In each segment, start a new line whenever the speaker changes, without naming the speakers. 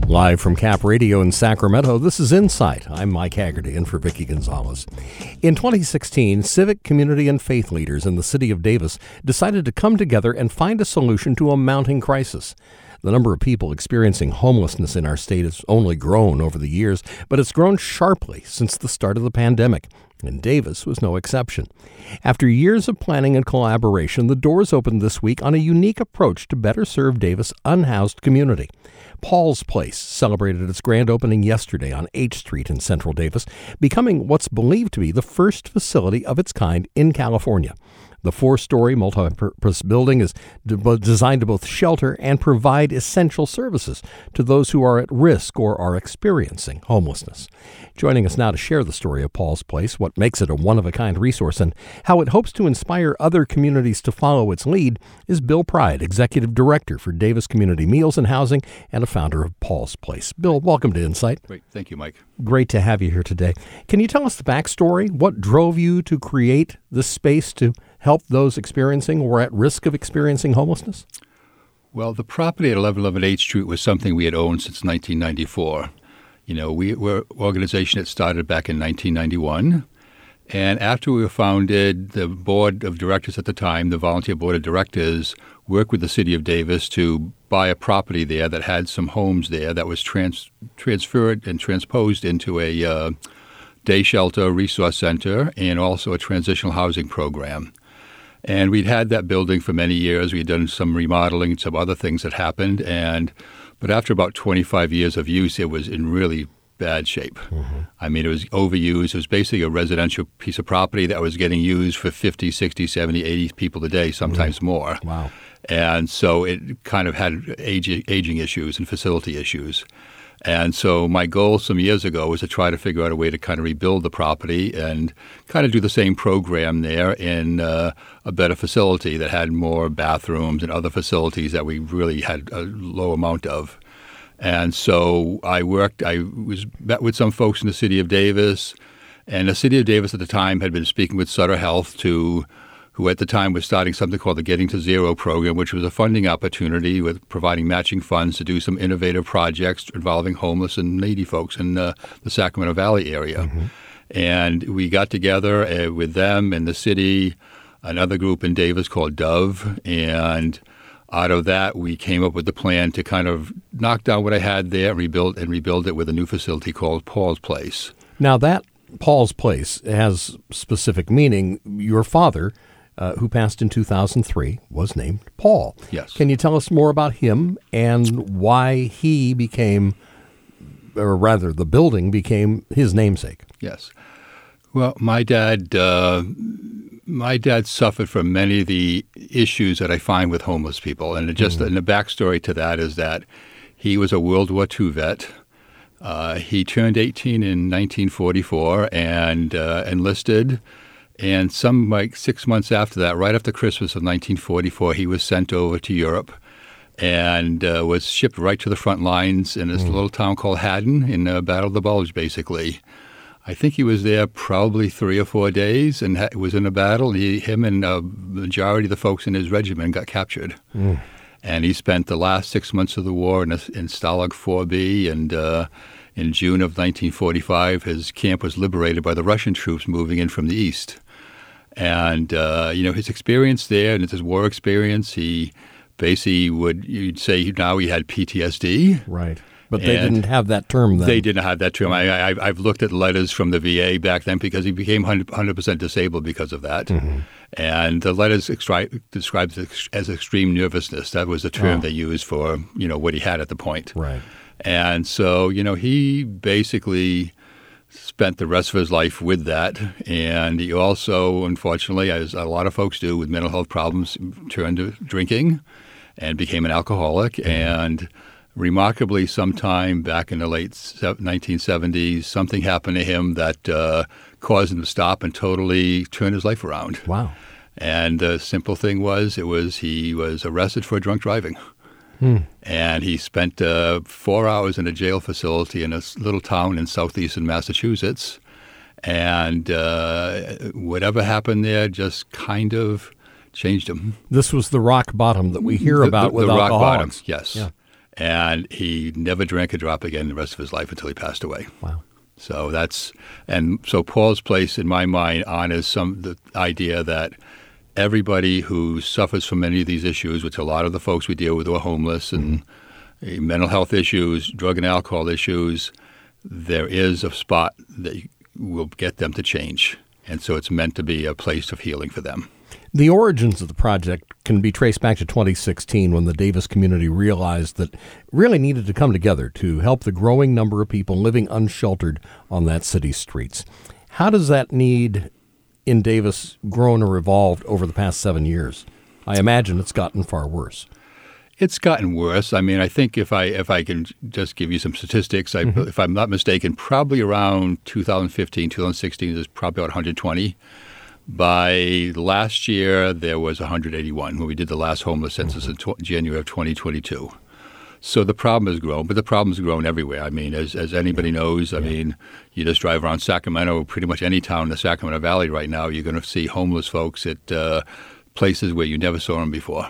Live from Cap Radio in Sacramento, this is Insight. I'm Mike Haggerty, in for Vicki Gonzalez. In 2016, civic, community, and faith leaders in the city of Davis decided to come together and find a solution to a mounting crisis. The number of people experiencing homelessness in our state has only grown over the years, but it's grown sharply since the start of the pandemic, and Davis was no exception. After years of planning and collaboration, the doors opened this week on a unique approach to better serve Davis' unhoused community. Paul's Place celebrated its grand opening yesterday on H Street in Central Davis, becoming what's believed to be the first facility of its kind in California. The 4-story multi-purpose building is designed to both shelter and provide essential services to those who are at risk or are experiencing homelessness. Joining us now to share the story of Paul's Place, what makes it a one-of-a-kind resource, and how it hopes to inspire other communities to follow its lead, is Bill Pride, Executive Director for Davis Community Meals and Housing and a founder of Paul's Place. Bill, welcome to Insight.
Great. Thank you, Mike.
Great to have you here today. Can you tell us the backstory? What drove you to create this space to help those experiencing or at risk of experiencing homelessness?
Well, the property at 1111 H Street was something we had owned since 1994. You know, we're an organization that started back in 1991. And after we were founded, the board of directors at the time, the volunteer board of directors, worked with the city of Davis to buy a property there that had some homes there that was transferred and transposed into a day shelter resource center and also a transitional housing program. And we'd had that building for many years. We'd done some remodeling, some other things that happened. But after about 25 years of use, it was in really bad shape. Mm-hmm. I mean, it was overused. It was basically a residential piece of property that was getting used for 50, 60, 70, 80 people a day, sometimes more.
Wow.
And so it kind of had aging issues and facility issues. And so my goal some years ago was to try to figure out a way to kind of rebuild the property and kind of do the same program there in a better facility that had more bathrooms and other facilities that we really had a low amount of. And so I met with some folks in the city of Davis, and the city of Davis at the time had been speaking with Sutter Health, who at the time was starting something called the Getting to Zero program, which was a funding opportunity with providing matching funds to do some innovative projects involving homeless and needy folks in the Sacramento Valley area. Mm-hmm. And we got together with them and the city, another group in Davis called Dove, and out of that, we came up with the plan to kind of knock down what I had there and rebuild it with a new facility called Paul's Place.
Now, that Paul's Place has specific meaning. Your father, who passed in 2003, was named Paul.
Yes.
Can you tell us more about him and why he became, or rather the building became his namesake?
Yes. Well, my dad suffered from many of the issues that I find with homeless people. And and the backstory to that is that he was a World War II vet. He turned 18 in 1944 and enlisted. And 6 months after that, right after Christmas of 1944, he was sent over to Europe and was shipped right to the front lines in this little town called Haddon in the Battle of the Bulge, basically. I think he was there probably 3 or 4 days and was in a battle. Him and the majority of the folks in his regiment got captured. Mm. And he spent the last 6 months of the war in Stalag 4B, and in June of 1945, his camp was liberated by the Russian troops moving in from the east. And, his experience there and his war experience, he basically you'd say now he had PTSD.
Right. But they didn't have that term then.
They didn't have that term. I've looked at letters from the VA back then because he became 100% disabled because of that. Mm-hmm. And the letters described it as extreme nervousness. That was the term they used for, what he had at the point.
Right.
And so, he basically spent the rest of his life with that. And he also, unfortunately, as a lot of folks do with mental health problems, turned to drinking and became an alcoholic. Mm-hmm. And remarkably, sometime back in the late 1970s, something happened to him that caused him to stop and totally turn his life around.
Wow.
And the simple thing was, he was arrested for drunk driving. And he spent 4 hours in a jail facility in a little town in southeastern Massachusetts. And whatever happened there just kind of changed him.
This was the rock bottom that we hear about with alcoholics.
Rock bottom, yes. Yeah. and he never drank a drop again the rest of his life until he passed away.
Wow.
So Paul's Place, in my mind, honors the idea that everybody who suffers from any of these issues, which a lot of the folks we deal with are homeless and mental health issues, drug and alcohol issues, there is a spot that will get them to change. And so it's meant to be a place of healing for them.
The origins of the project can be traced back to 2016 when the Davis community realized that really needed to come together to help the growing number of people living unsheltered on that city's streets. How does that need in Davis grown or evolved over the past 7 years? I imagine it's gotten far worse.
It's gotten worse. I mean, I think if I can just give you some statistics, if I'm not mistaken, probably around 2015, 2016, there's probably about 120. By last year, there was 181 when we did the last homeless census in January of 2022. So the problem has grown, but the problem has grown everywhere. I mean, as anybody knows, I mean, you just drive around Sacramento, pretty much any town in the Sacramento Valley right now, you're going to see homeless folks at places where you never saw them before.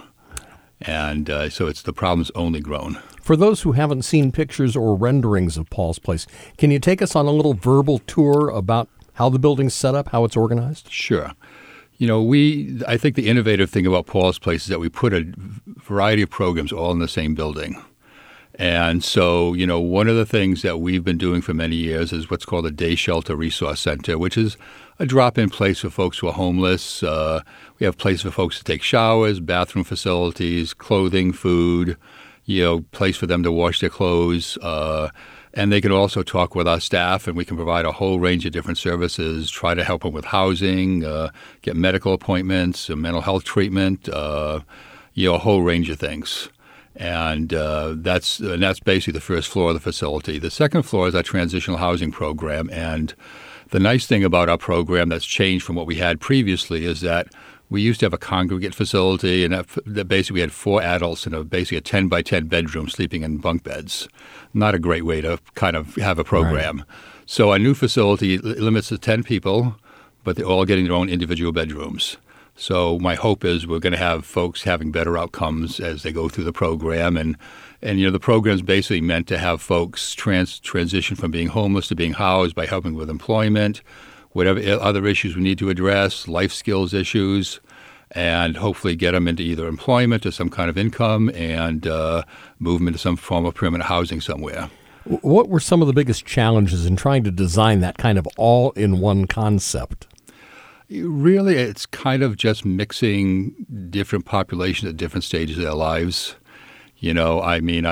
And so the problem's only grown.
For those who haven't seen pictures or renderings of Paul's Place, can you take us on a little verbal tour about how the building's set up, how it's organized?
Sure. You know, I think the innovative thing about Paul's Place is that we put a variety of programs all in the same building. And so, you know, one of the things that we've been doing for many years is what's called a Day Shelter Resource Center, which is a drop-in place for folks who are homeless. We have places for folks to take showers, bathroom facilities, clothing, food, you know, place for them to wash their clothes. And they can also talk with our staff, and we can provide a whole range of different services, try to help them with housing, get medical appointments, mental health treatment, a whole range of things. And that's basically the first floor of the facility. The second floor is our transitional housing program. And the nice thing about our program that's changed from what we had previously is that we used to have a congregate facility, and that basically we had 4 adults in basically a 10 by 10 bedroom sleeping in bunk beds. Not a great way to kind of have a program. Right. So our new facility limits to 10 people, but they're all getting their own individual bedrooms. So my hope is we're going to have folks having better outcomes as they go through the program. And you know, the program is basically meant to have folks transition from being homeless to being housed by helping with employment, whatever other issues we need to address, life skills issues, and hopefully get them into either employment or some kind of income and move them into some form of permanent housing somewhere.
What were some of the biggest challenges in trying to design that kind of all-in-one concept?
Really, it's kind of just mixing different populations at different stages of their lives. You know, I mean,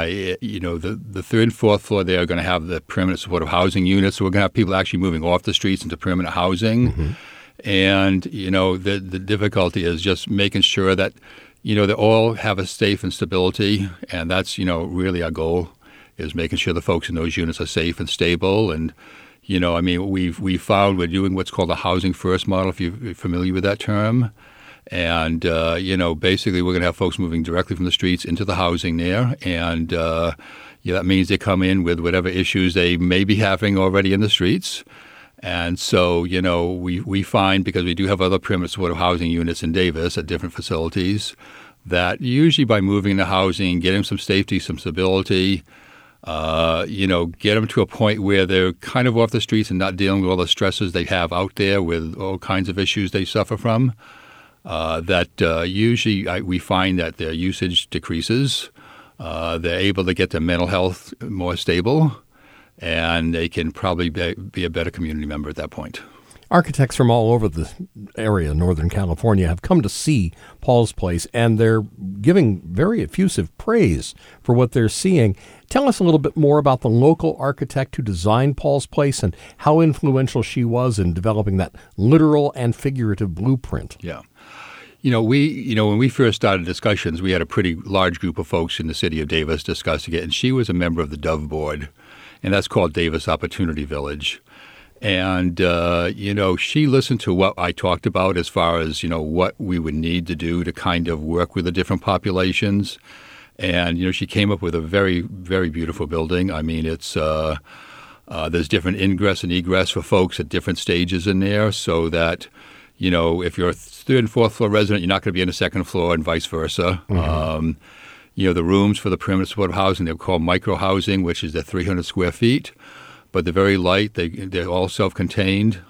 the third and fourth floor, they are going to have the permanent supportive housing units. So we're going to have people actually moving off the streets into permanent housing. Mm-hmm. And, you know, the difficulty is just making sure that, you know, they all have a safe and stability. And that's, you know, really our goal is making sure the folks in those units are safe and stable. And, you know, I mean, we've found we're doing what's called a housing first model, if you're familiar with that term. And, you know, basically we're going to have folks moving directly from the streets into the housing there. And that means they come in with whatever issues they may be having already in the streets. And so, you know, we find, because we do have other permanent supportive housing units in Davis at different facilities, that usually by moving the housing, getting some safety, some stability, you know, get them to a point where they're kind of off the streets and not dealing with all the stresses they have out there with all kinds of issues they suffer from. Usually we find that their usage decreases. They're able to get their mental health more stable, and they can probably be a better community member at that point.
Architects from all over the area, Northern California, have come to see Paul's Place, and they're giving very effusive praise for what they're seeing. Tell us a little bit more about the local architect who designed Paul's Place and how influential she was in developing that literal and figurative blueprint.
Yeah. When we first started discussions, we had a pretty large group of folks in the city of Davis discussing it, and she was a member of the Dove Board, and that's called Davis Opportunity Village. And, she listened to what I talked about as far as, what we would need to do to kind of work with the different populations. And, she came up with a very, very beautiful building. I mean, it's there's different ingress and egress for folks at different stages in there so that, if you're a third and fourth floor resident, you're not going to be on the second floor and vice versa. Mm-hmm. the rooms for the permanent supportive housing, they're called micro housing, which is the 300 square feet, but they're very light. They're all self-contained.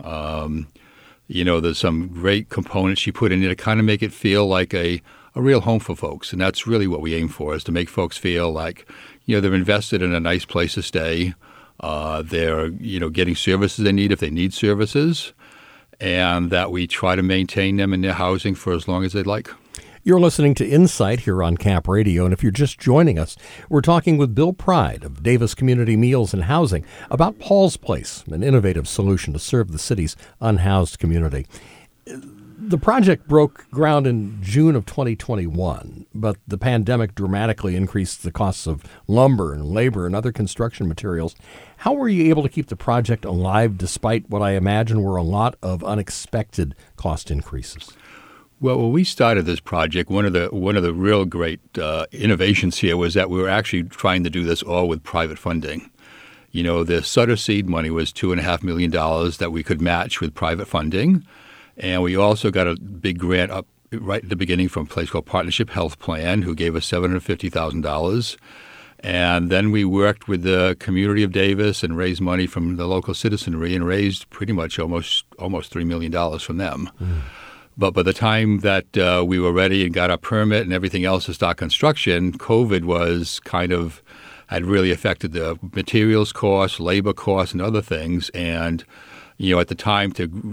There's some great components she put in there to kind of make it feel like a real home for folks. And that's really what we aim for, is to make folks feel like, they're invested in a nice place to stay. They're, getting services they need if they need services, and that we try to maintain them in their housing for as long as they'd like.
You're listening to Insight here on Cap Radio, and if you're just joining us, we're talking with Bill Pride of Davis Community Meals and Housing about Paul's Place, an innovative solution to serve the city's unhoused community. The project broke ground in June of 2021, but the pandemic dramatically increased the costs of lumber and labor and other construction materials. How were you able to keep the project alive despite what I imagine were a lot of unexpected cost increases?
Well, when we started this project, one of the real great innovations here was that we were actually trying to do this all with private funding. The Sutter seed money was $2.5 million that we could match with private funding. And we also got a big grant up right at the beginning from a place called Partnership Health Plan, who gave us $750,000. And then we worked with the community of Davis and raised money from the local citizenry and raised pretty much almost $3 million from them. But by the time that we were ready and got our permit and everything else to start construction, COVID was had really affected the materials costs, labor costs, and other things. And, at the time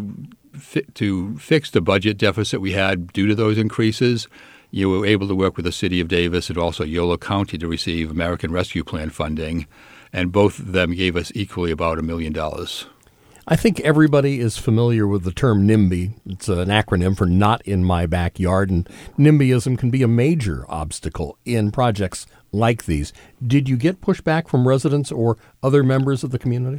to fix the budget deficit we had due to those increases, we were able to work with the city of Davis and also Yolo County to receive American Rescue Plan funding. And both of them gave us equally about $1 million.
I think everybody is familiar with the term NIMBY. It's an acronym for Not in My Backyard, and NIMBYism can be a major obstacle in projects like these. Did you get pushback from residents or other members of the community?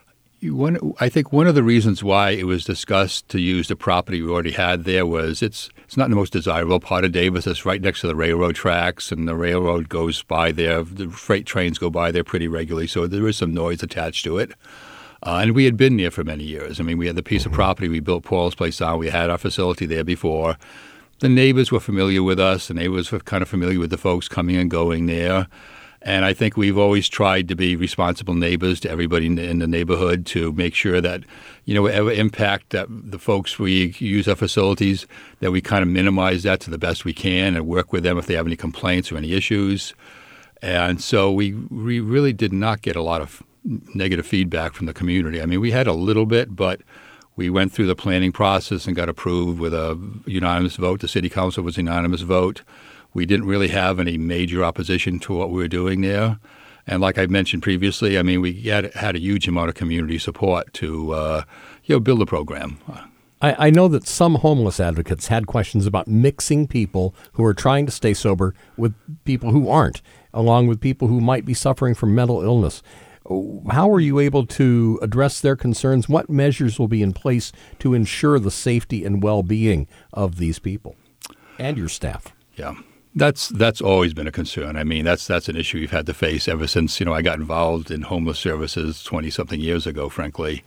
I think one of the reasons why it was discussed to use the property we already had there was it's not the most desirable part of Davis. It's right next to the railroad tracks, and the railroad goes by there. The freight trains go by there pretty regularly, so there is some noise attached to it. And we had been there for many years. I mean, we had the piece of property we built Paul's Place on. We had our facility there before. The neighbors were familiar with us. The neighbors were kind of familiar with the folks coming and going there. And I think we've always tried to be responsible neighbors to everybody in the neighborhood to make sure that, whatever impact that the folks we use our facilities, that we kind of minimize that to the best we can and work with them if they have any complaints or any issues. And so we really did not get a lot of negative feedback from the community. I mean, we had a little bit, but we went through the planning process and got approved with a unanimous vote. The city council was a unanimous vote. We didn't really have any major opposition to what we were doing there. And like I mentioned previously, I mean, we had a huge amount of community support to build a program.
I know that some homeless advocates had questions about mixing people who are trying to stay sober with people who aren't, along with people who might be suffering from mental illness. How are you able to address their concerns? What measures will be in place to ensure the safety and well-being of these people and your staff?
Yeah. That's always been a concern. I mean, that's an issue we've had to face ever since, I got involved in homeless services 20-something years ago, frankly.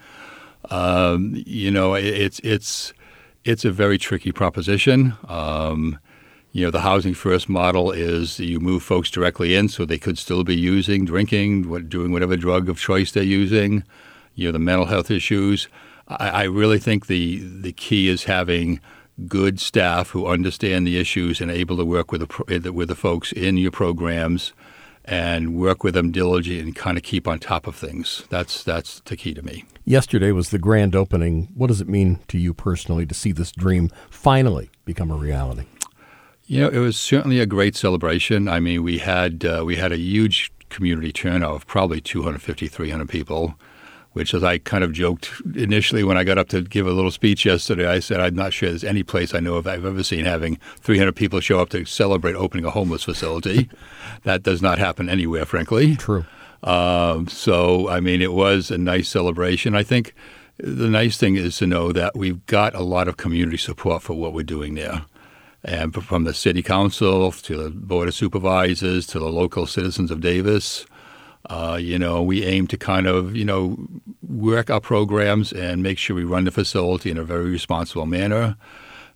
It's a very tricky proposition. The Housing First model is you move folks directly in so they could still be using, drinking, doing whatever drug of choice they're using, the mental health issues. I really think the key is having good staff who understand the issues and able to work with the folks in your programs and work with them diligently and kind of keep on top of things. That's the key to me. Yesterday
was the grand opening. What does it mean to you personally to see this dream finally become a reality?
It was certainly a great celebration. I mean, we had a huge community turnout of probably 250, 300 people, which, as I kind of joked initially when I got up to give a little speech yesterday, I said I'm not sure there's any place I know of I've ever seen having 300 people show up to celebrate opening a homeless facility. That does not happen anywhere, frankly.
True.
So, I mean, it was a nice celebration. I think the nice thing is to know that we've got a lot of community support for what we're doing there. And from the city council to the board of supervisors to the local citizens of Davis, we aim to kind of, work our programs and make sure we run the facility in a very responsible manner.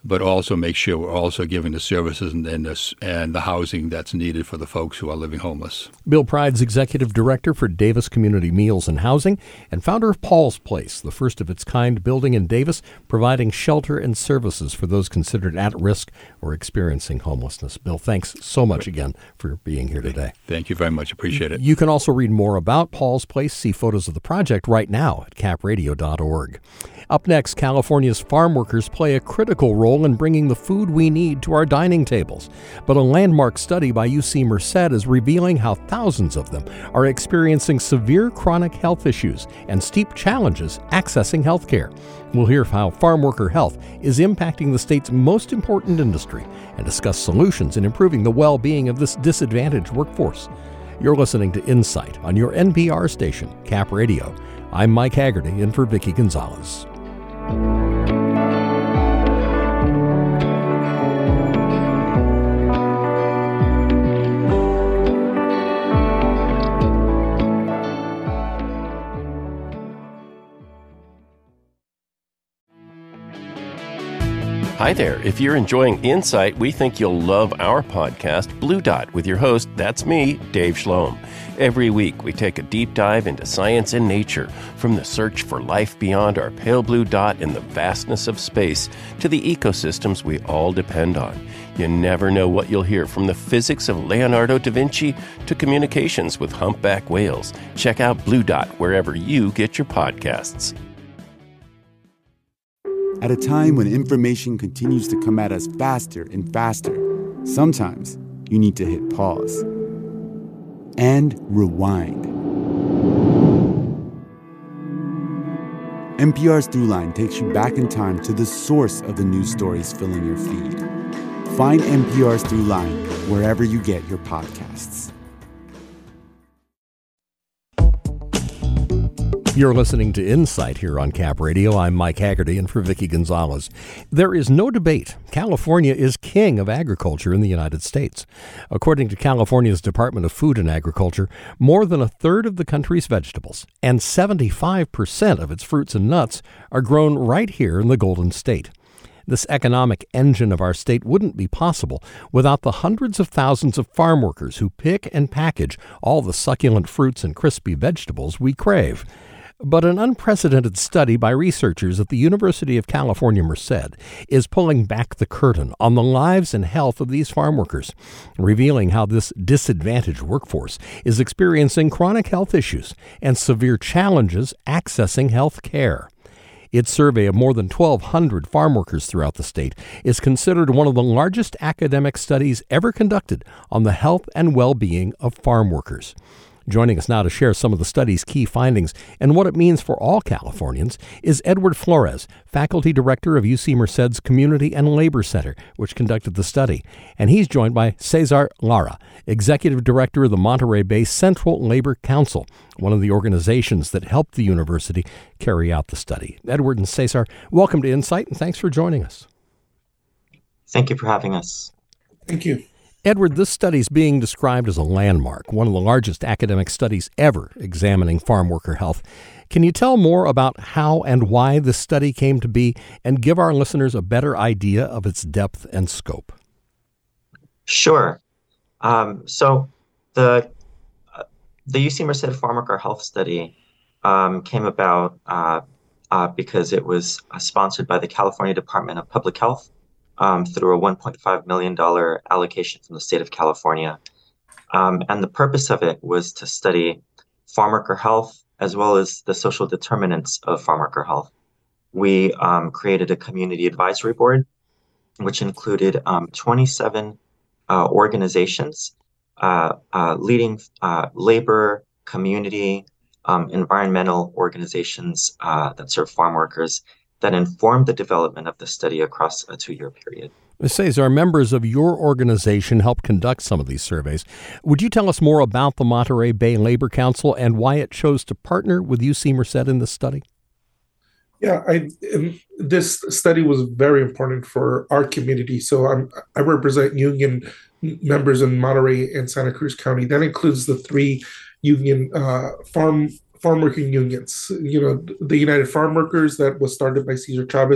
but also make sure we're also giving the services and the housing that's needed for the folks who are living homeless.
Bill Pride's Executive Director for Davis Community Meals and Housing and founder of Paul's Place, the first of its kind building in Davis, providing shelter and services for those considered at risk or experiencing homelessness. Bill, thanks so much again for being here today.
Thank you very much. Appreciate it.
You can also read more about Paul's Place, see photos of the project right now at capradio.org. Up next, California's farm workers play a critical role in bringing the food we need to our dining tables. But a landmark study by UC Merced is revealing how thousands of them are experiencing severe chronic health issues and steep challenges accessing health care. We'll hear how farm worker health is impacting the state's most important industry and discuss solutions in improving the well-being of this disadvantaged workforce. You're listening to Insight on your NPR station, Cap Radio. I'm Mike Haggerty, in for Vicki Gonzalez.
Hi there. If you're enjoying Insight, we think you'll love our podcast, Blue Dot, with your host, that's me, Dave Schloem. Every week, we take a deep dive into science and nature, from the search for life beyond our pale blue dot in the vastness of space to the ecosystems we all depend on. You never know what you'll hear, from the physics of Leonardo da Vinci to communications with humpback whales. Check out Blue Dot wherever you get your podcasts.
At a time when information continues to come at us faster and faster, sometimes you need to hit pause and rewind. NPR's Throughline takes you back in time to the source of the news stories filling your feed. Find NPR's Throughline wherever you get your podcasts.
You're listening to Insight here on Cap Radio. I'm Mike Haggerty, in for Vicki Gonzalez. There is no debate. California is king of agriculture in the United States. According to California's Department of Food and Agriculture, more than a third of the country's vegetables and 75% of its fruits and nuts are grown right here in the Golden State. This economic engine of our state wouldn't be possible without the hundreds of thousands of farm workers who pick and package all the succulent fruits and crispy vegetables we crave. But an unprecedented study by researchers at the University of California, Merced, is pulling back the curtain on the lives and health of these farm workers, revealing how this disadvantaged workforce is experiencing chronic health issues and severe challenges accessing health care. Its survey of more than 1,200 farm workers throughout the state is considered one of the largest academic studies ever conducted on the health and well-being of farm workers. Joining us now to share some of the study's key findings and what it means for all Californians is Edward Flores, Faculty Director of UC Merced's Community and Labor Center, which conducted the study. And he's joined by Cesar Lara, Executive Director of the Monterey Bay Central Labor Council, one of the organizations that helped the university carry out the study. Edward and Cesar, welcome to Insight, and thanks for joining us.
Thank you for having us.
Thank you.
Edward, this study is being described as a landmark, one of the largest academic studies ever examining farm worker health. Can you tell more about how and why this study came to be and give our listeners a better idea of its depth and scope?
Sure. So the UC Merced Farm Worker Health Study came about because it was sponsored by the California Department of Public Health through a $1.5 million allocation from the state of California. And the purpose of it was to study farm worker health as well as the social determinants of farm worker health. We created a community advisory board, which included 27 organizations, leading labor, community, environmental organizations that serve farm workers, that informed the development of the study across a 2-year period.
Cesar, members of your organization helped conduct some of these surveys. Would you tell us more about the Monterey Bay Labor Council and why it chose to partner with UC Merced in this study?
Yeah, this study was very important for our community. So I represent union members in Monterey and Santa Cruz County. That includes the 3 union farm working unions. You know, the United Farm Workers, that was started by Cesar Chavez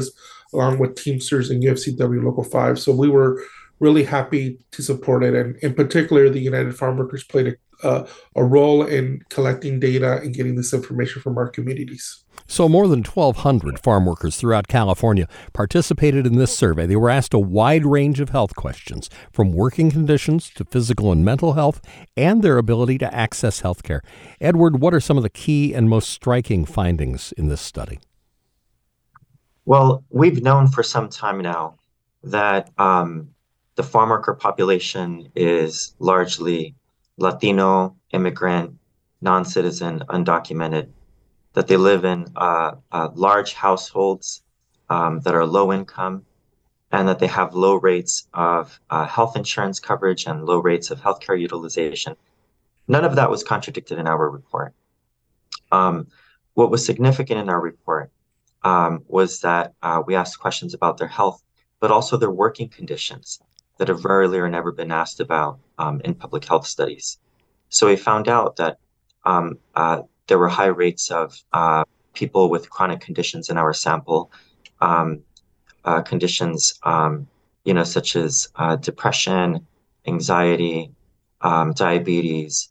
along with Teamsters and UFCW Local 5. So we were really happy to support it. And in particular, the United Farm Workers played a role in collecting data and getting this information from our communities.
So more than 1,200 farm workers throughout California participated in this survey. They were asked a wide range of health questions, from working conditions to physical and mental health, and their ability to access health care. Edward, what are some of the key and most striking findings in this study?
Well, we've known for some time now that the farm worker population is largely Latino, immigrant, non-citizen, undocumented, that they live in large households that are low income, and that they have low rates of health insurance coverage and low rates of healthcare utilization. None of that was contradicted in our report. What was significant in our report was that we asked questions about their health, but also their working conditions that have rarely or never been asked about in public health studies. So we found out that there were high rates of people with chronic conditions in our sample, conditions such as depression, anxiety, diabetes,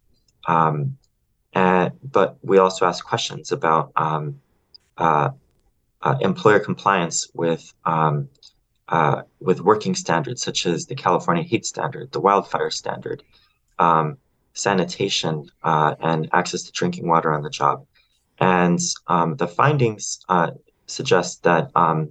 but we also asked questions about employer compliance with working standards such as the California heat standard, the wildfire standard, sanitation, and access to drinking water on the job. And the findings suggest that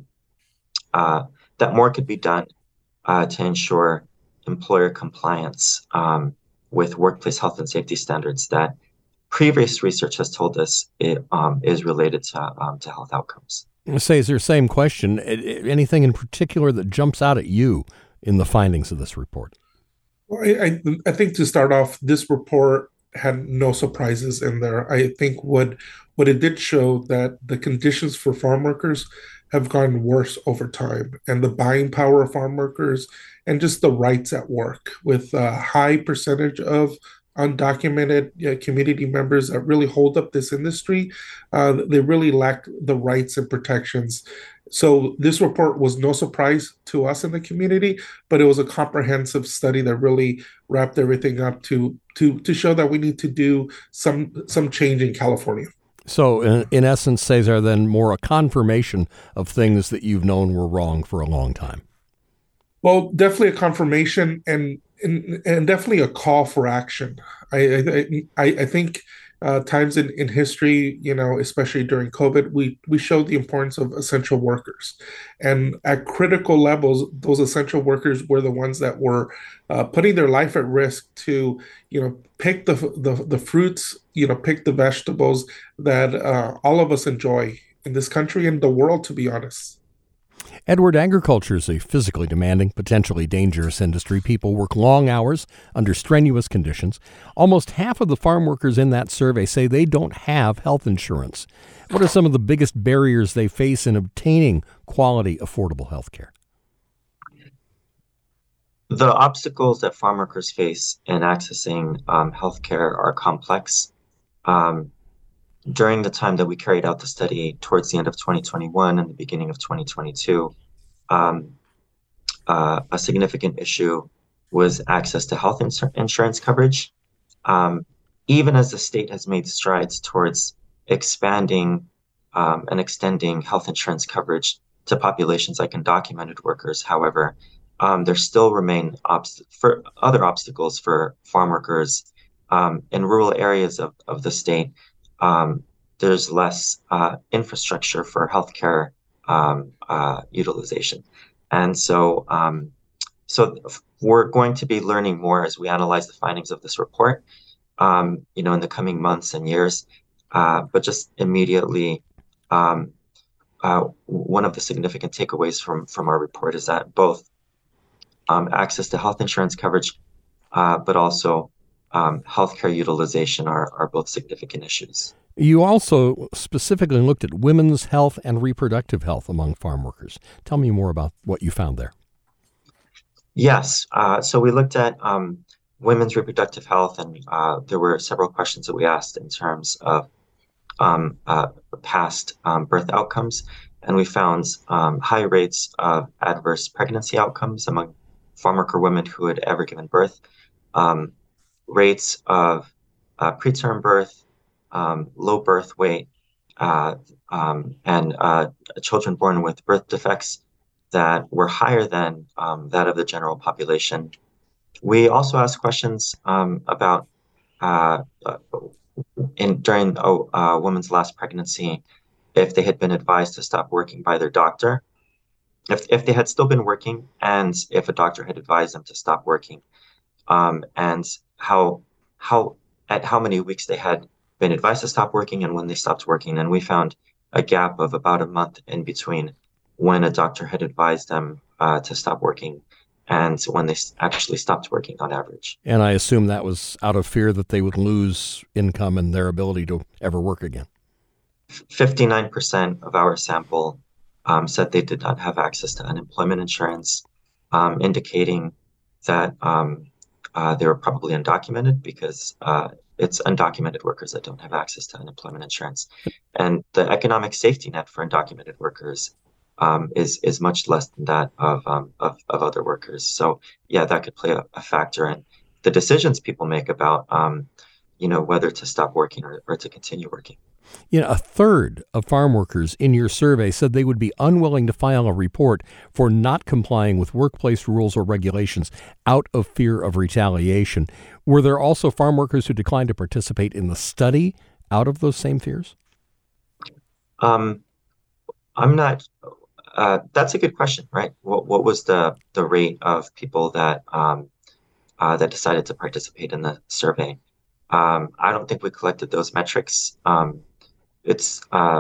that more could be done to ensure employer compliance with workplace health and safety standards that previous research has told us it is related to health outcomes.
Cesar, same question. Anything in particular that jumps out at you in the findings of this report?
Well, I think to start off, this report had no surprises in there. I think what it did show that the conditions for farm workers have gotten worse over time, and the buying power of farm workers and just the rights at work, with a high percentage of undocumented community members that really hold up this industry. They really lack the rights and protections. So this report was no surprise to us in the community, but it was a comprehensive study that really wrapped everything up to show that we need to do some change in California.
So in essence, Cesar, then more a confirmation of things that you've known were wrong for a long time.
Well, definitely a confirmation and definitely a call for action. I think times in history, especially during COVID, we showed the importance of essential workers, and at critical levels, those essential workers were the ones that were putting their life at risk to, pick the fruits, pick the vegetables that all of us enjoy in this country and the world, to be honest.
Edward, agriculture is a physically demanding, potentially dangerous industry. People work long hours under strenuous conditions. Almost half of the farm workers in that survey say they don't have health insurance. What are some of the biggest barriers they face in obtaining quality, affordable health care?
The obstacles that farm workers face in accessing health care are complex. During the time that we carried out the study towards the end of 2021 and the beginning of 2022, a significant issue was access to health insurance coverage. Even as the state has made strides towards expanding and extending health insurance coverage to populations like undocumented workers, however, there still remain other obstacles for farm workers in rural areas of the state. There's less infrastructure for healthcare utilization. And so we're going to be learning more as we analyze the findings of this report, in the coming months and years. But just immediately, one of the significant takeaways from our report is that both access to health insurance coverage, but also healthcare utilization are both significant issues.
You also specifically looked at women's health and reproductive health among farm workers. Tell me more about what you found there.
Yes. So we looked at women's reproductive health, and there were several questions that we asked in terms of past birth outcomes. and we found high rates of adverse pregnancy outcomes among farm worker women who had ever given birth, rates of preterm birth, low birth weight, and children born with birth defects that were higher than that of the general population. We also asked questions about during a woman's last pregnancy, if they had been advised to stop working by their doctor, if they had still been working, and if a doctor had advised them to stop working, and at how many weeks they had been advised to stop working and when they stopped working. And we found a gap of about a month in between when a doctor had advised them to stop working and when they actually stopped working on average.
And I assume that was out of fear that they would lose income and their ability to ever work again.
59% of our sample said they did not have access to unemployment insurance, indicating that they were probably undocumented because it's undocumented workers that don't have access to unemployment insurance. And the economic safety net for undocumented workers is much less than that of other workers. So yeah, that could play a factor in the decisions people make about whether to stop working or to continue working.
A third of farm workers in your survey said they would be unwilling to file a report for not complying with workplace rules or regulations out of fear of retaliation. Were there also farm workers who declined to participate in the study out of those same fears?
I'm not. That's a good question, right? What was the rate of people that that decided to participate in the survey? I don't think we collected those metrics. It's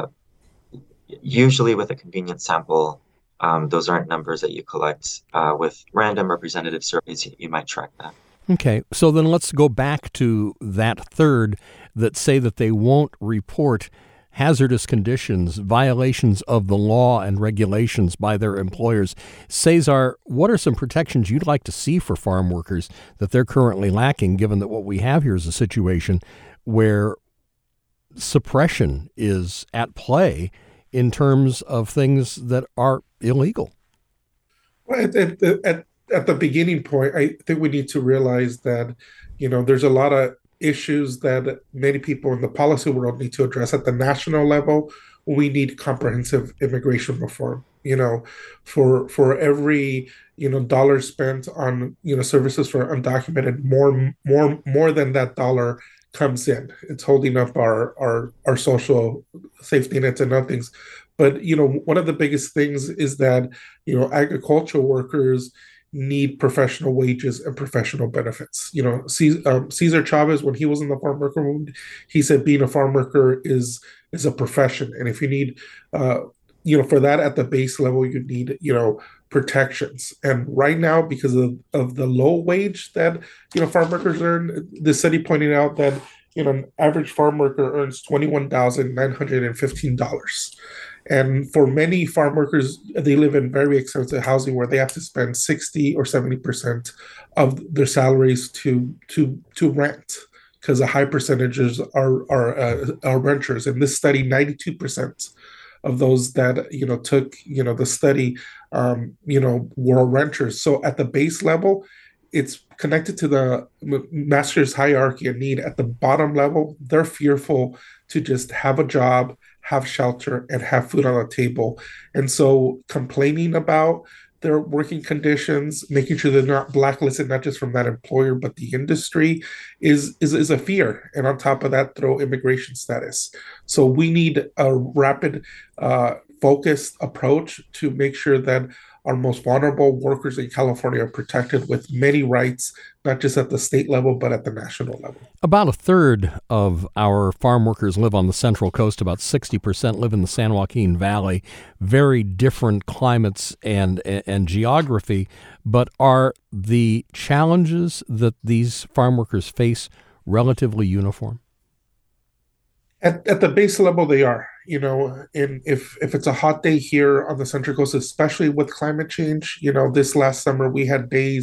usually with a convenience sample, those aren't numbers that you collect. With random representative surveys, you might track that.
Okay, so then let's go back to that third that say that they won't report hazardous conditions, violations of the law and regulations by their employers. Cesar, what are some protections you'd like to see for farm workers that they're currently lacking, given that what we have here is a situation where suppression is at play in terms of things that are illegal?
Well, at the beginning point, I think we need to realize that, there's a lot of issues that many people in the policy world need to address at the national level. We need comprehensive immigration reform. For every dollar spent on services for undocumented, more than that dollar comes in. It's holding up our social safety nets and other things. But one of the biggest things is that agricultural workers need professional wages and professional benefits. Cesar Chavez, when he was in the farm worker movement, he said being a farm worker is a profession, and if you need for that at the base level, you need protections. And right now, because of the low wage that farm workers earn, the study pointed out that an average farm worker earns $21,915. And for many farm workers, they live in very expensive housing where they have to spend 60 or 70% of their salaries to rent, because a high percentages are renters. In this study, 92% of those that took the study were renters. So at the base level, it's connected to the Maslow's hierarchy of need. At the bottom level, they're fearful to just have a job, have shelter, and have food on the table. And so complaining about their working conditions, making sure they're not blacklisted, not just from that employer, but the industry, is a fear. And on top of that, throw immigration status. So we need a rapid, focused approach to make sure that our most vulnerable workers in California are protected with many rights, not just at the state level, but at the national level.
About a third of our farm workers live on the Central Coast. About 60% live in the San Joaquin Valley. Very different climates and geography. But are the challenges that these farm workers face relatively uniform?
At the base level, they are. And if it's a hot day here on the Central Coast, especially with climate change, this last summer we had days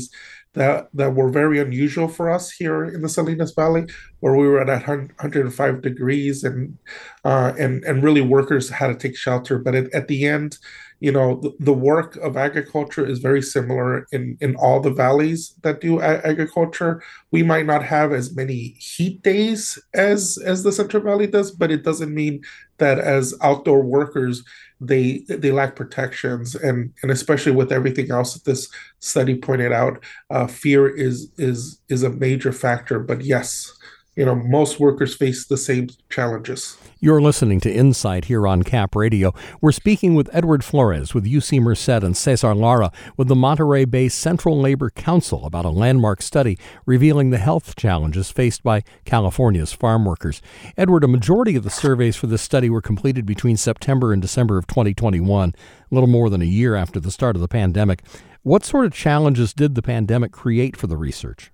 that were very unusual for us here in the Salinas Valley, where we were at 105 degrees, and really workers had to take shelter. But at the end, the work of agriculture is very similar in all the valleys that do agriculture. We might not have as many heat days as the Central Valley does, but it doesn't mean that as outdoor workers they lack protections, and especially with everything else that this study pointed out, fear is a major factor. But yes, most workers face the same challenges.
You're listening to Insight here on Cap Radio. We're speaking with Edward Flores with UC Merced and Cesar Lara with the Monterey-based Central Labor Council about a landmark study revealing the health challenges faced by California's farm workers. Edward, a majority of the surveys for this study were completed between September and December of 2021, a little more than a year after the start of the pandemic. What sort of challenges did the pandemic create for the research?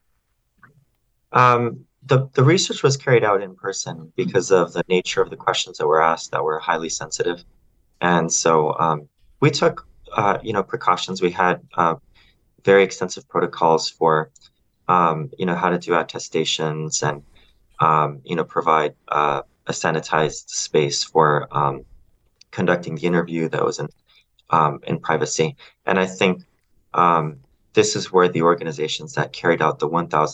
The research was carried out in person because of the nature of the questions that were asked that were highly sensitive. And so we took, precautions. We had very extensive protocols for, how to do attestations and, provide a sanitized space for conducting the interview that was in privacy. And I think this is where the organizations that carried out the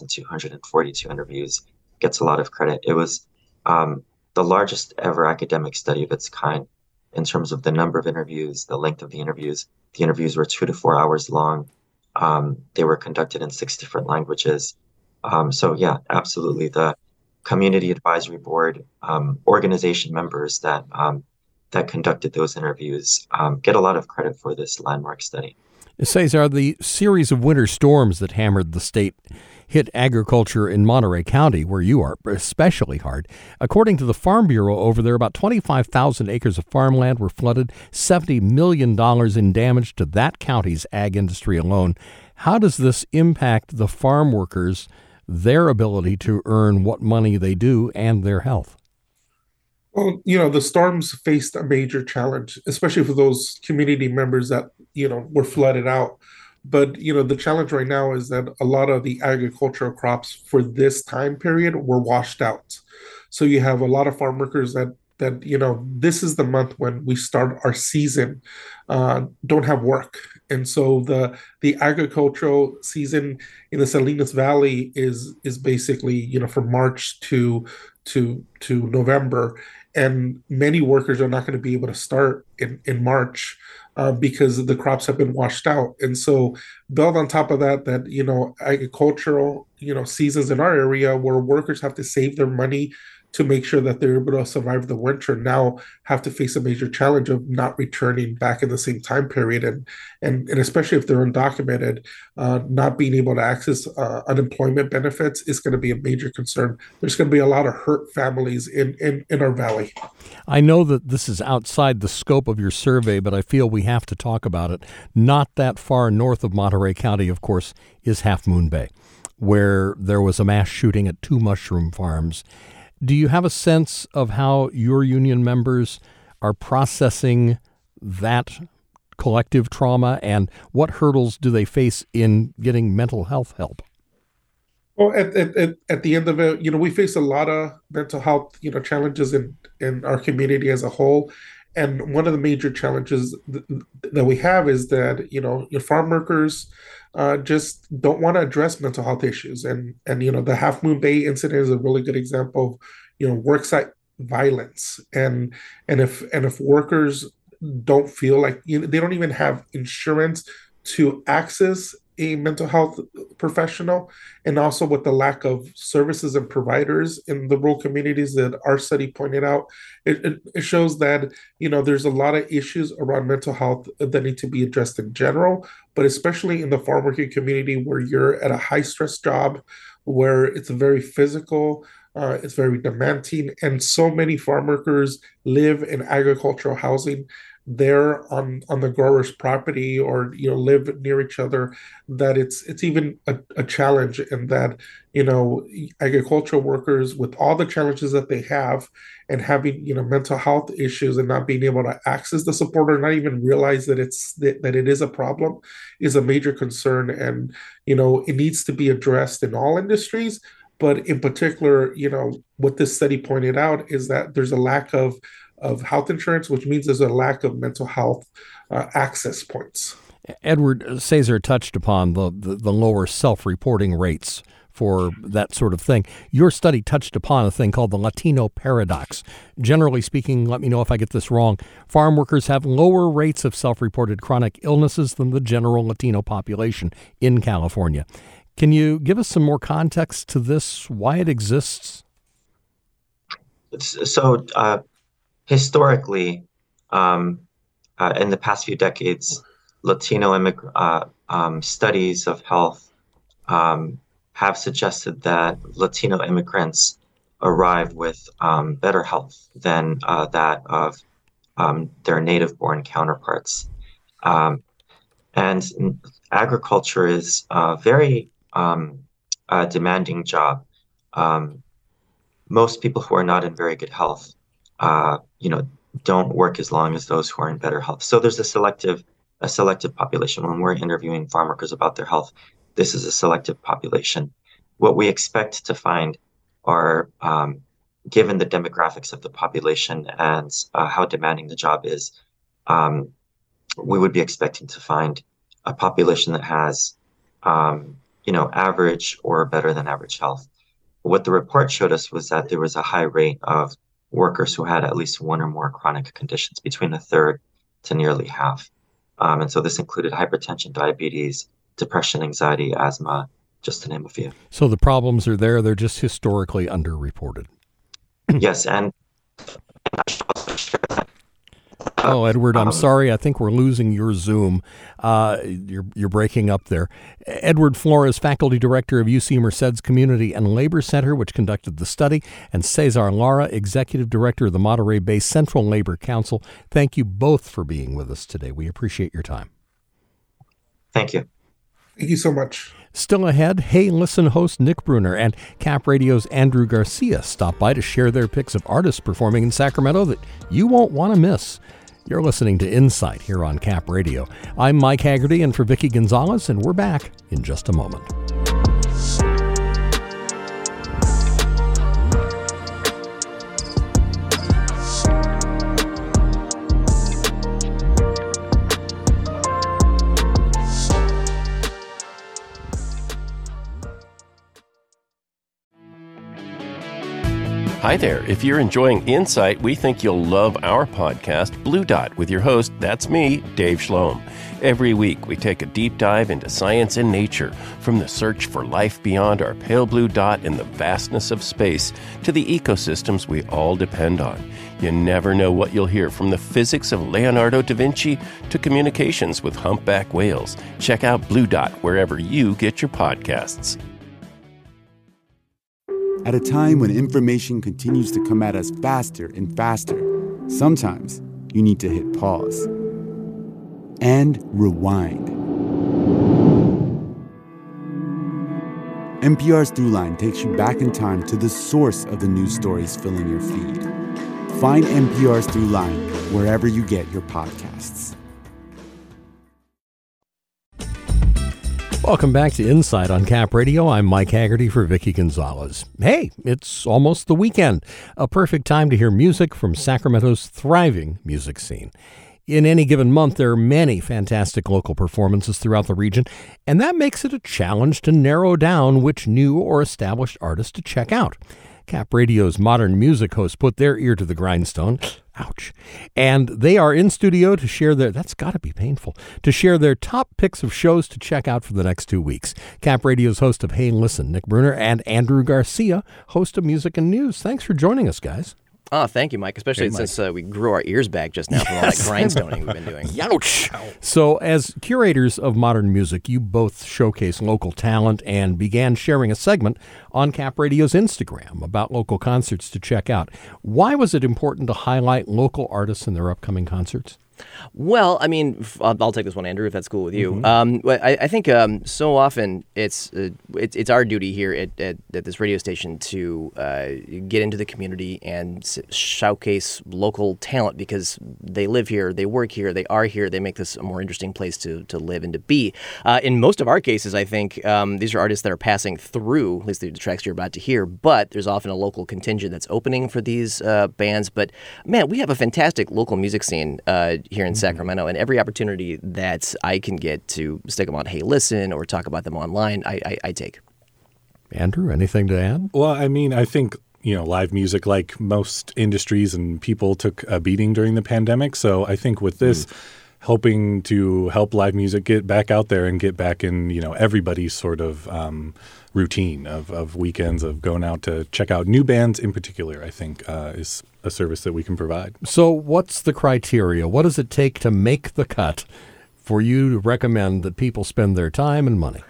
1,242 interviews gets a lot of credit. It was the largest ever academic study of its kind in terms of the number of interviews, the length of the interviews. The interviews were 2 to 4 hours long. They were conducted in 6 different languages. So yeah, absolutely. The Community Advisory Board organization members that conducted those interviews get a lot of credit for this landmark study.
Cesar, the series of winter storms that hammered the state hit agriculture in Monterey County, where you are, especially hard. According to the Farm Bureau over there, about 25,000 acres of farmland were flooded, $70 million in damage to that county's ag industry alone. How does this impact the farm workers, their ability to earn what money they do, and their health?
Well, the storms faced a major challenge, especially for those community members that, were flooded out. But, the challenge right now is that a lot of the agricultural crops for this time period were washed out. So you have a lot of farm workers that this is the month when we start our season, don't have work. And so the agricultural season in the Salinas Valley is basically, from March to November. And many workers are not going to be able to start in March because the crops have been washed out. And so build on top of that, agricultural, seasons in our area where workers have to save their money to make sure that they're able to survive the winter, now have to face a major challenge of not returning back in the same time period. And especially if they're undocumented, not being able to access unemployment benefits is going to be a major concern. There's going to be a lot of hurt families in our valley.
I know that this is outside the scope of your survey, but I feel we have to talk about it. Not that far north of Monterey County, of course, is Half Moon Bay, where there was a mass shooting at 2 mushroom farms. Do you have a sense of how your union members are processing that collective trauma, and what hurdles do they face in getting mental health help?
Well, at the end of it, we face a lot of mental health, challenges in our community as a whole. And one of the major challenges that we have is that, your farm workers just don't want to address mental health issues. And the Half Moon Bay incident is a really good example of, worksite violence. And if workers don't feel like, they don't even have insurance to access a mental health professional, and also with the lack of services and providers in the rural communities that our study pointed out, it shows that there's a lot of issues around mental health that need to be addressed in general, but especially in the farm working community where you're at a high stress job, where it's very physical, it's very demanding, and so many farm workers live in agricultural housing there on the grower's property, or live near each other, that it's even a challenge, and that agricultural workers, with all the challenges that they have, and having mental health issues, and not being able to access the support, or not even realize that it is a problem, is a major concern. And it needs to be addressed in all industries, but in particular, what this study pointed out is that there's a lack of health insurance, which means there's a lack of mental health access points.
Edward, Cesar touched upon the lower self-reporting rates for that sort of thing. Your study touched upon a thing called the Latino paradox. Generally speaking, let me know if I get this wrong, farm workers have lower rates of self-reported chronic illnesses than the general Latino population in California. Can you give us some more context to this, why it exists?
So historically, in the past few decades, Latino studies of health have suggested that Latino immigrants arrive with better health than that of their native-born counterparts. And agriculture is a very demanding job. Most people who are not in very good health, don't work as long as those who are in better health. So there's a selective population. When we're interviewing farm workers about their health, this is a selective population. What we expect to find are, given the demographics of the population and how demanding the job is, we would be expecting to find a population that has, average or better than average health. What the report showed us was that there was a high rate of workers who had at least one or more chronic conditions, between a third to nearly half. And so this included hypertension, diabetes, depression, anxiety, asthma, just to name a few.
So the problems are there. They're just historically underreported.
Yes. And I should also share that.
Oh, Edward, I'm sorry. I think we're losing your Zoom. You're breaking up there. Edward Flores, Faculty Director of UC Merced's Community and Labor Center, which conducted the study, and Cesar Lara, Executive Director of the Monterey Bay Central Labor Council. Thank you both for being with us today. We appreciate your time.
Thank you.
Thank you so much.
Still ahead, Hey Listen host Nick Bruner and Cap Radio's Andrew Garcia stop by to share their picks of artists performing in Sacramento that you won't want to miss. You're listening to Insight here on Cap Radio. I'm Mike Haggerty, and for Vicky Gonzalez, and we're back in just a moment.
Hi there. If you're enjoying Insight, we think you'll love our podcast, Blue Dot, with your host, that's me, Dave Schloem. Every week, we take a deep dive into science and nature, from the search for life beyond our pale blue dot in the vastness of space to the ecosystems we all depend on. You never know what you'll hear, from the physics of Leonardo da Vinci to communications with humpback whales. Check out Blue Dot wherever you get your podcasts.
At a time when information continues to come at us faster and faster, sometimes you need to hit pause and rewind. NPR's Throughline takes you back in time to the source of the news stories filling your feed. Find NPR's Throughline wherever you get your podcasts.
Welcome back to Insight on Cap Radio. I'm Mike Haggerty for Vicky Gonzalez. Hey, it's almost the weekend, a perfect time to hear music from Sacramento's thriving music scene. In any given month, there are many fantastic local performances throughout the region, and that makes it a challenge to narrow down which new or established artists to check out. Cap Radio's modern music hosts put their ear to the grindstone. Ouch. And they are in studio to share that's got to be painful, to share their top picks of shows to check out for the next 2 weeks. Cap Radio's host of Hey Listen, Nick Bruner, and Andrew Garcia, host of Music and News. Thanks for joining us, guys.
Oh, thank you, Mike, especially since we grew our ears back just now from all that grindstoning we've been doing.
Youch! So as curators of modern music, you both showcase local talent and began sharing a segment on Cap Radio's Instagram about local concerts to check out. Why was it important to highlight local artists and their upcoming concerts?
Well, I mean, I'll take this one, Andrew, if that's cool with you. I think so often it's our duty here at this radio station to get into the community and showcase local talent because they live here, they work here, they are here, they make this a more interesting place to live and to be. In most of our cases, I think these are artists that are passing through, at least the tracks you're about to hear, but there's often a local contingent that's opening for these bands. But, man, we have a fantastic local music scene here in Sacramento, and every opportunity that I can get to stick them on Hey Listen or talk about them online, I take.
Andrew, anything to add?
Well, I mean, I think, live music, like most industries and people, took a beating during the pandemic. So I think with this, hoping to help live music get back out there and get back in, everybody's sort of routine of weekends of going out to check out new bands in particular, I think is a service that we can provide. So
what's the criteria? What does it take to make the cut for you to recommend that people spend their time and money?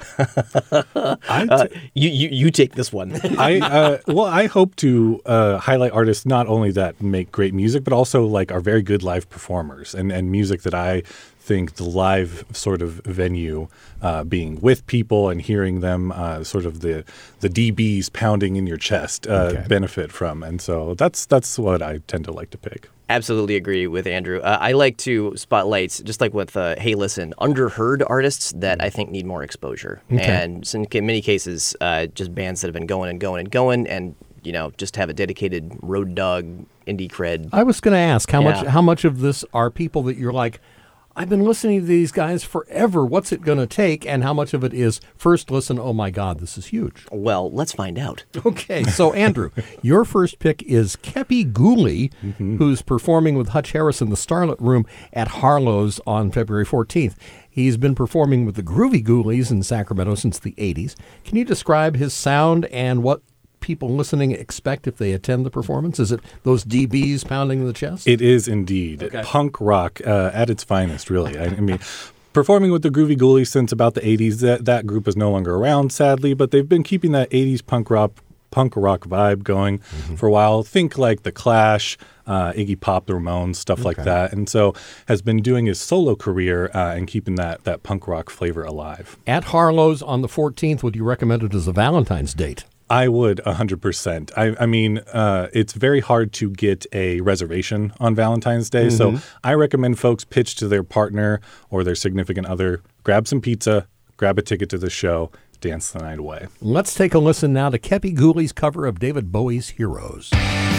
You take this one.
I hope to highlight artists not only that make great music, but also like are very good live performers and music that I think the live sort of venue, being with people and hearing them, sort of the DBs pounding in your chest, benefit from. And so that's what I tend to like to pick.
Absolutely agree with Andrew. I like to spotlight, just like with Hey Listen, underheard artists that I think need more exposure. Okay. And in many cases, just bands that have been going and going and going and, just have a dedicated road dog indie cred.
I was going to ask, how much of this are people that you're like, I've been listening to these guys forever. What's it going to take? And how much of it is first listen, oh, my God, this is huge?
Well, let's find out.
Okay. So, Andrew, your first pick is Kepi Ghoulie, who's performing with Hutch Harris in the Starlit Room at Harlow's on February 14th. He's been performing with the Groovy Ghoulies in Sacramento since the 80s. Can you describe his sound and what people listening expect if they attend the performance? Is it those DBs pounding the chest?
It is indeed. Okay. Punk rock at its finest, really. I mean, performing with the Groovy Ghoulies since about the 80s, that group is no longer around, sadly, but they've been keeping that 80s punk rock vibe going for a while. Think like The Clash, Iggy Pop, the Ramones, stuff like that. And so has been doing his solo career and keeping that punk rock flavor alive.
At Harlow's on the 14th, would you recommend it as a Valentine's date?
I would 100%. I mean, it's very hard to get a reservation on Valentine's Day. So I recommend folks pitch to their partner or their significant other, grab some pizza, grab a ticket to the show, dance the night away.
Let's take a listen now to Kepi Ghoulie's cover of David Bowie's Heroes.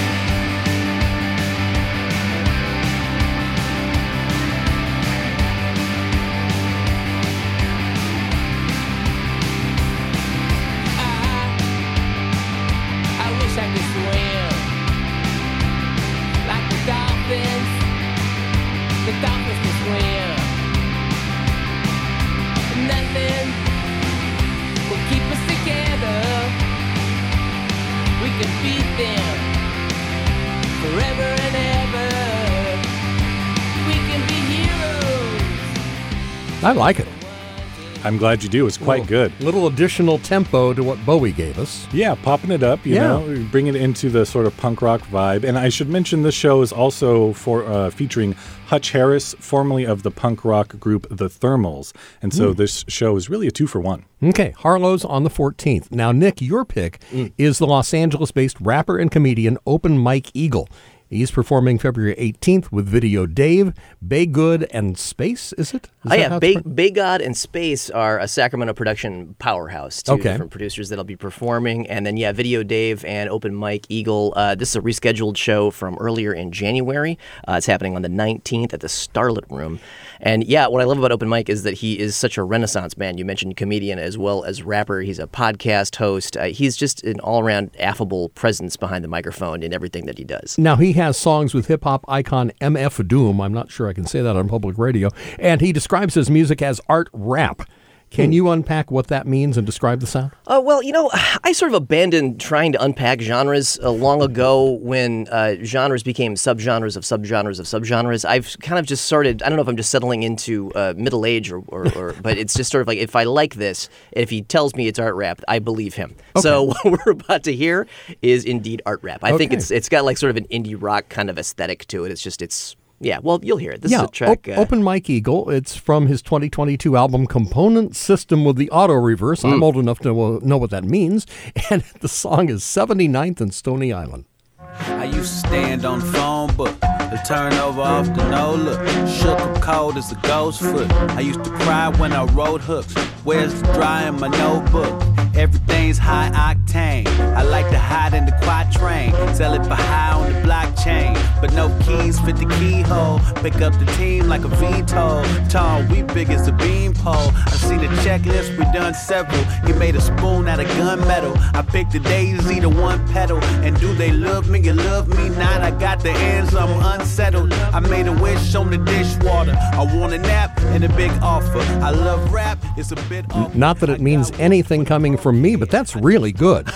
I like it.
I'm glad you do. It's quite good.
Little additional tempo to what Bowie gave us.
Yeah, popping it up, you know, bringing it into the sort of punk rock vibe. And I should mention this show is also featuring Hutch Harris, formerly of the punk rock group The Thermals. And so this show is really a 2-for-1.
Okay, Harlow's on the 14th. Now, Nick, your pick is the Los Angeles-based rapper and comedian Open Mike Eagle. He's performing February 18th with Video Dave, Baygod, and Space, is it?
Baygod and Space are a Sacramento production powerhouse. Two different producers that'll be performing. And then, Video Dave and Open Mike Eagle. This is a rescheduled show from earlier in January. It's happening on the 19th at the Starlit Room. And, what I love about Open Mike is that he is such a renaissance man. You mentioned comedian as well as rapper. He's a podcast host. He's just an all-around affable presence behind the microphone in everything that he does.
Now, he has songs with hip-hop icon MF Doom. I'm not sure I can say that on public radio. And he describes his music as art rap. Can you unpack what that means and describe the sound?
Well, I sort of abandoned trying to unpack genres long ago when genres became subgenres of subgenres of subgenres. I've kind of just started, I don't know if I'm just settling into middle age or but it's just sort of like, if I like this, if he tells me it's art rap, I believe him. Okay. So what we're about to hear is indeed art rap. I think it's got like sort of an indie rock kind of aesthetic to it. It's Yeah, well, you'll hear it. This is a track.
Open Mike Eagle. It's from his 2022 album Component System with the Auto Reverse. I'm old enough to know what that means. And the song is 79th and Stony Island.
I used to stand on the phone book, the turnover off the no look, shook up cold as a ghost foot. I used to cry when I wrote hooks, where's the dry in my notebook? Everything's high octane, I like to hide in the quatrain, sell it for high on the blockchain, but no keys fit the keyhole, pick up the team like a veto, tall, we big as a beanpole, I've seen a checklist, we done several, he made a spoon out of gunmetal, I picked the daisy to one petal, and do they love me? You love me not, I got the ends, I'm unsettled. I made a wish on the dishwater. I want a nap and a big offer. I love rap, it's a bit off.
Not that it means anything coming from me, but that's really good.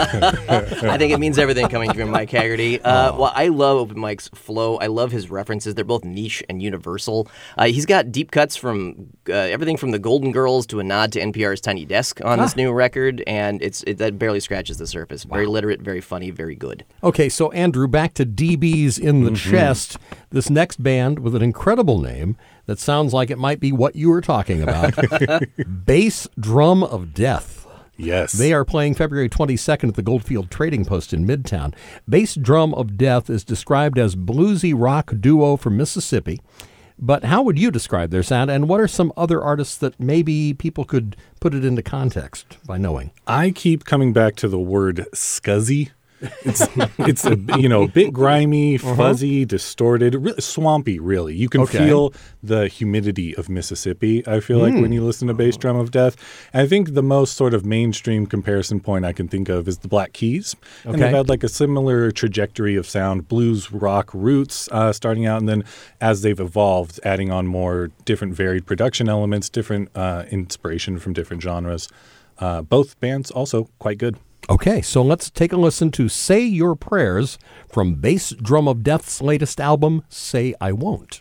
I think it means everything coming from Mike Haggerty. Well, I love Open Mike's flow. I love his references. They're both niche and universal. He's got deep cuts from everything from the Golden Girls to a nod to NPR's Tiny Desk on this new record, and that barely scratches the surface. Very literate, very funny, very good.
Okay, so Andrew, back to DB's In the Chest. This next band with an incredible name that sounds like it might be what you were talking about. Bass Drum of Death.
Yes.
They are playing February 22nd at the Goldfield Trading Post in Midtown. Bass Drum of Death is described as bluesy rock duo from Mississippi. But how would you describe their sound, and what are some other artists that maybe people could put it into context by knowing?
I keep coming back to the word scuzzy. It's a bit grimy, fuzzy, distorted, really swampy. Really, you can feel the humidity of Mississippi. I feel like when you listen to Bass Drum of Death, and I think the most sort of mainstream comparison point I can think of is the Black Keys, and they've had like a similar trajectory of sound, blues rock roots starting out, and then as they've evolved, adding on more different varied production elements, different inspiration from different genres. Both bands also quite good.
Okay, so let's take a listen to Say Your Prayers from Bass Drum of Death's latest album, Say I Won't.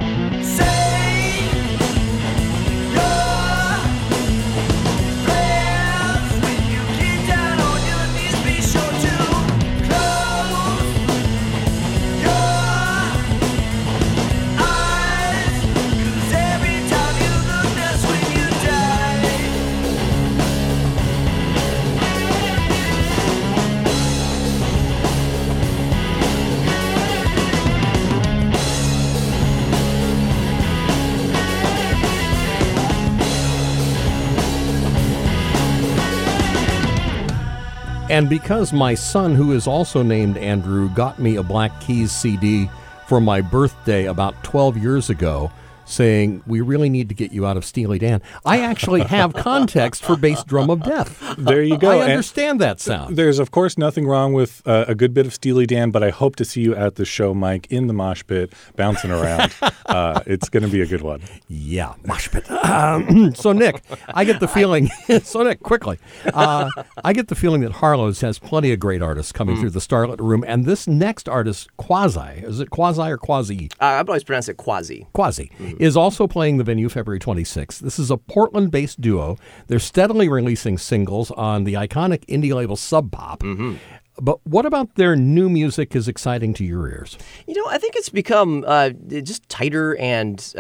And because my son, who is also named Andrew, got me a Black Keys CD for my birthday about 12 years ago, saying, we really need to get you out of Steely Dan, I actually have context for Bass Drum of Death.
There you go.
I understand that sound.
There's, of course, nothing wrong with a good bit of Steely Dan, but I hope to see you at the show, Mike, in the mosh pit, bouncing around. It's going to be a good one.
Yeah, mosh pit. So, Nick, I get the feeling... So, Nick, quickly. I get the feeling that Harlow's has plenty of great artists coming through the Starlit Room, and this next artist, Quasi, is it Quasi or Quasi?
I've always pronounced it Quasi.
Quasi. Is also playing the venue February 26th. This is a Portland-based duo. They're steadily releasing singles on the iconic indie label Sub Pop. But what about their new music is exciting to your ears?
I think it's become just tighter, and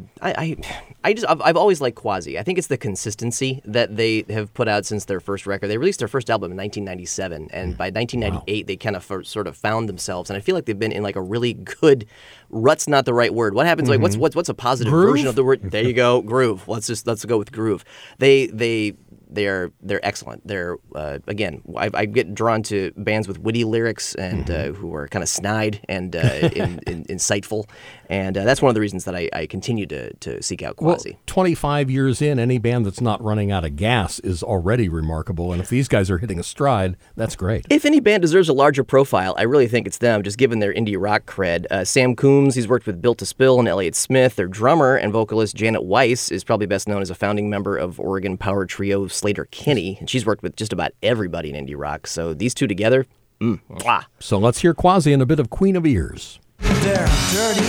I've always liked Quasi. I think it's the consistency that they have put out since their first record. They released their first album in 1997, and by 1998 they kind of sort of found themselves. And I feel like they've been in like a really good rut's not the right word. What happens? Like what's a positive version of the word? There you go, groove. Let's go with groove. They're excellent. They're again, I get drawn to bands with witty lyrics and who are kind of snide and insightful, and that's one of the reasons that I continue to seek out Quasi.
Well, 25 years in, any band that's not running out of gas is already remarkable, and if these guys are hitting a stride, that's great.
If any band deserves a larger profile, I really think it's them, just given their indie rock cred. Sam Coombs, he's worked with Built to Spill and Elliott Smith. Their drummer and vocalist Janet Weiss is probably best known as a founding member of Oregon power trio Slater Kinney, and she's worked with just about everybody in indie rock. So these two together, mwah.
So let's hear Quasi and a bit of Queen of Ears.
There are dirty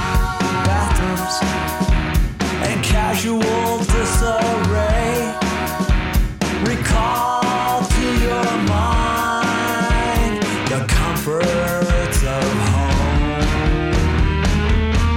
bathrooms and casual disarray. Recall to your mind the comforts of home.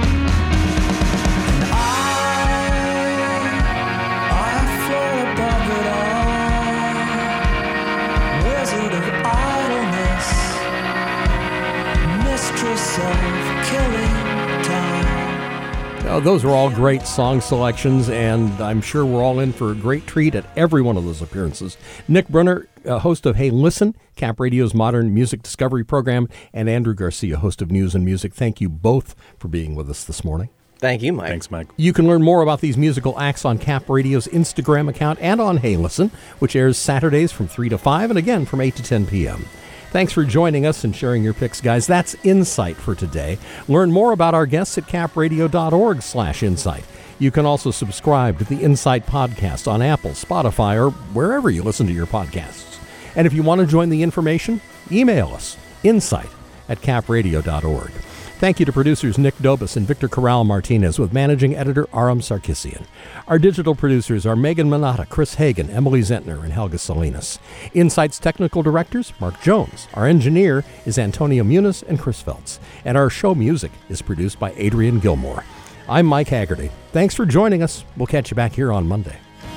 yourself killing time.
Those are all great song selections, and I'm sure we're all in for a great treat at every one of those appearances. Nick Brunner, host of Hey Listen, Cap Radio's modern music discovery program, and Andrew Garcia, host of News and Music. Thank you both for being with us this morning.
Thank you, Mike.
Thanks, Mike.
You can learn more about these musical acts on Cap Radio's Instagram account and on Hey Listen, which airs Saturdays from 3 to 5 and again from 8 to 10 p.m. Thanks for joining us and sharing your picks, guys. That's Insight for today. Learn more about our guests at capradio.org/insight. You can also subscribe to the Insight podcast on Apple, Spotify, or wherever you listen to your podcasts. And if you want to join the information, email us, insight@capradio.org. Thank you to producers Nick Dobus and Victor Corral Martinez, with managing editor Aram Sarkissian. Our digital producers are Megan Manata, Chris Hagan, Emily Zentner, and Helga Salinas. Insight's technical directors, Mark Jones. Our engineer is Antonio Muniz and Chris Feltz. And our show music is produced by Adrian Gilmore. I'm Mike Haggerty. Thanks for joining us. We'll catch you back here on Monday.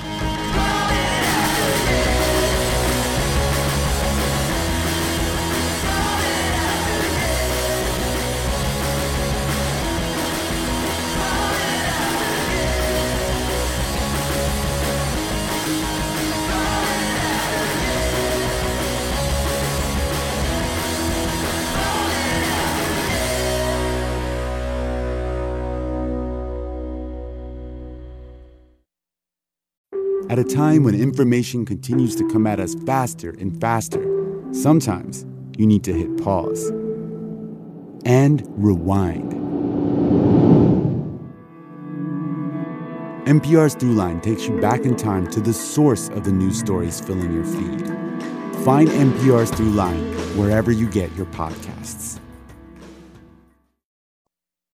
At a time when information continues to come at us faster and faster, sometimes you need to hit pause and rewind. NPR's Throughline takes you back in time to the source of the news stories filling your feed. Find NPR's Throughline wherever you get your podcasts.